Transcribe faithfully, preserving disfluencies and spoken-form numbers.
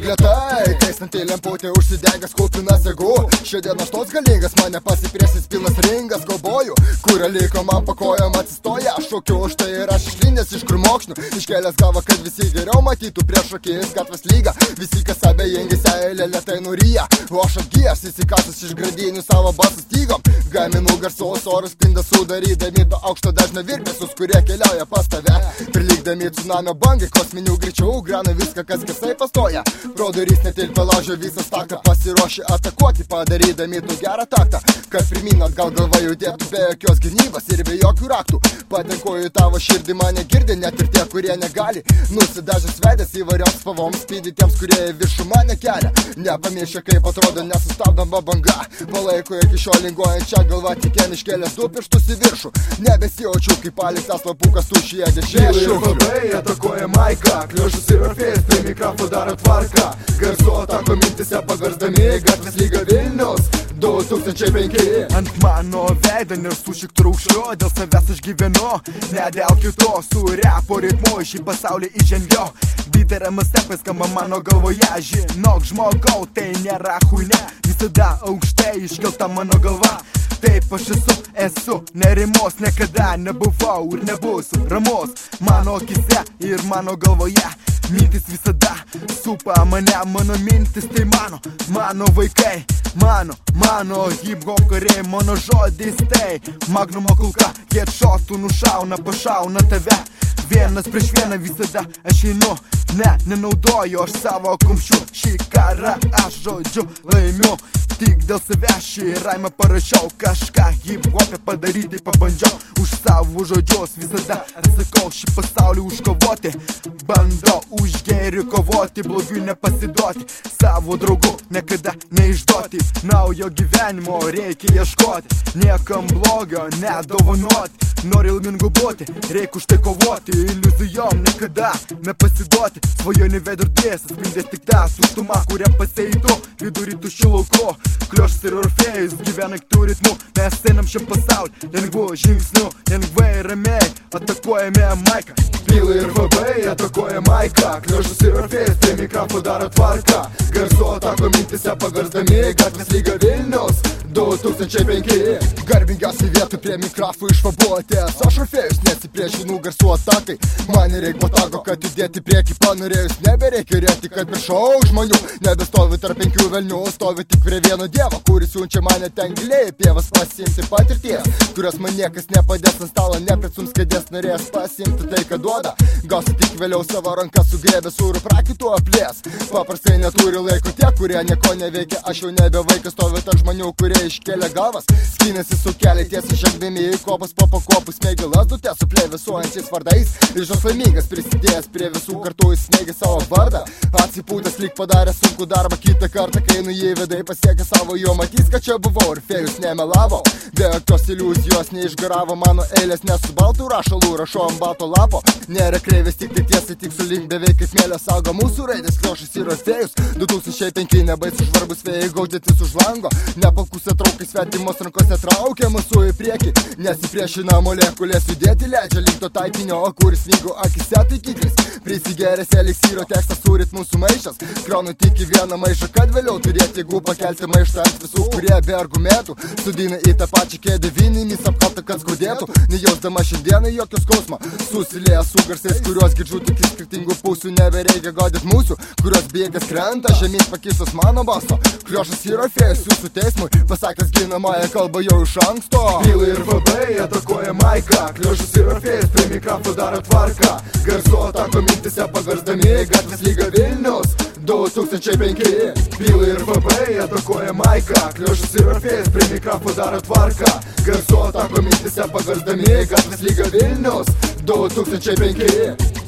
lietai, kaistanti lemputė užsidegęs kupinas jėgų. Šiandien aš tos galingas, mane pasipriesis pilnas ringas kaubojų, kurio liko man pakojom atsistoja. Aš šaukiu už tai ir aš išlindęs iš krūmokšnių, iškėlęs galvą, kad visi geriau matytų prieš akis gatvės lygą. Visi kas abejingi seilė lėtai nuryja, o aš atgyjas įsikasęs iš grandinių savo basų stygom. Gaminu garsos orus spinda sudarydami to aukšto dažnio virpesius, kurie keliauja pas tave. Prilygdami tsunamio bangai, kosminių greičių grana viską, kas kasai pastoja. Pro durys netilpia laužio visą staką, pasiruošę atakuoti, padarydami tu gerą taktą, kad pirmin atgal galva judėtų be jokios gynybos ir be jokių raktų. Patenkuoju tavo širdį, mane girdi net ir tie, kurie negali. Nusidažęs veidas įvairioms spalvoms spindi tiems, kurie į viršų mane kelia. Nepamiršę, kaip atrodo nesustabdoma banga, palaiko iki šio linguojančią galvą, tik jen iškėlęs du pirštus į viršų. Nebesijaučiu, kaip paliktas lapukas tušyje dešėje šiukšlių. Atakuoja Maiką, kliušus ir orfėjus, prie mikrofo daro tvarką. Garsu atako mintise paversdami gatvės lyga Vilnius du tūkstančiai penki. Ant mano veido nesu šik trūkšliu, dėl savęs aš gyvenu, ne dėl kito. Su repo ritmu į šį pasaulį įžengiu, bitariamas tepas skamba mano galvoje. Žinok žmogau, tai nėra huine, visada aukštai iškelta mano galva. Taip aš esu, esu nerimos, niekada nebuvau ir nebūsiu ramus. Mano akise ir mano galvoje mintis visada supa mane, mano mintis tai mano, mano vaikai, mano, mano hip-hop kariai, mano žodis tai magnumo kulka, headshotų nušauna, pašauna tave. Vienas prieš vieną visada aš einu, ne, nenaudoju aš savo kumščių, šį karą aš žodžiu laimiu. Tik dėl savęs šį raimą parašiau, kažką hip-hopę padaryti pabandžiau. Už savo žodžius visada atsakau, šį pasaulį užkovoti, bandau už gėrį kovoti, blogiui nepasiduoti, savo draugų niekada neišduoti. Naujo gyvenimo reikia ieškoti, niekam blogio nedovanoti. Nori ilmingu būti, reikia už tai kovoti, iliuzijom niekada nepasiduoti. Svajonių veidrodės atspindės tik tą tuštumą, kurią paseitų vidurį tuščių laukų. Kliušas ir orfėjus gyvena kitų ritmų, mes einam šiam pasaulį lengvu žingsniu, lengvai ir ramiai atakuojame Maiką. Pilai ir vabai atakuoja Maiką, kliušas ir orfėjus prie mikrofo daro tvarką. Garsu atako mintise paversdami gatvės lyga Vilnius du tūkstančiai penki. Garbingiausiai vietų prie mikrofų išvabuotės, aš orfėjus nesipriešinu garsų atakai. Man reik patogo, kad judėti prieki panorėjus, nebereikia rėti, kad prieš šau žmonių. Nebestovi tarp penkių velnių, stovi tik prie vieno dievo, kuris siunčia mane ten giliai pievas pasiimti patirties, kurios man niekas nepadės ant stalo, nepritsums kėdės norės pasiimti tai, ką duoda. Gausi tik vėliau savo rankas sugrėbė sūrų prakitų aplės. Paprastai neturi laiko tie, kurie nieko neveikia, aš jau nebe vaikas, stovi tarp žmonių, kurie iškėlė galvas, skinasi su keliai tiesiai žengdami į kopas po pakopų, smėgi lazdutę su plevėsuojančiais vardais. Ir žos laimingas prisidėjęs prie visų kartų, jis smėgi savo vardą. Atsipūtęs lyg padarė sunku darbą, kitą kartą, kai nu jį vedai pasiekė savo, jo matys, kad čia buvau, orfėjus nemelavo. Be jokios iliuzijos neišgaravo mano eilės, nes su baltų rašalų rašau ant balto lapo. Nėra kreivės, tik tai tiesai, tik su link beveik kaip mėlė saugo mūsų raidės, kliušas ir orfėjus du tūkstančiai penki. Nebaisu žvarbus vėjai gaudėtis už lango, nepalkus atraukai svetimos rankos netraukia mūsų į priekį, nesipriešina molekulės judėti leidžia link to taikinio, kuris vygo akise taikiklis. Prisigeręs eliksiro tekstas su ritmu sumaišęs, kraunu tik į vieną maišą, kad vėliau turėti jėgų pakelti maištą ant visų, kurie be argumentų sudina į tą pačią kėdę vinimis apkaltą, kad skaudėtų, nejausdama šiandieną jokio skausmo. Susilėję su garsais, kuriuos girdžiu tik iš skirtingų pusių, nebereikia gaudyt mūsų, kurios bėgas krenta žemyn pakisos mano baso. Kliušas ir orfėjus jūsų teismui pasakęs ginamąją kalbą jau iš anksto. Pilai ir vabai atakuoja Maiką, kliušas ir orfėjus prie mikrofo daro tvarką. Garsu atako mintise paversdami gatvės lyga Vilnius du tūkstančiai penki. Pilai ir vabai atakuoja Maiką, kliušas ir orfėjus prie mikrofo daro tvarką. Garsu atako mintise paversdami gatvės lyga Vilnius du tūkstančiai penki.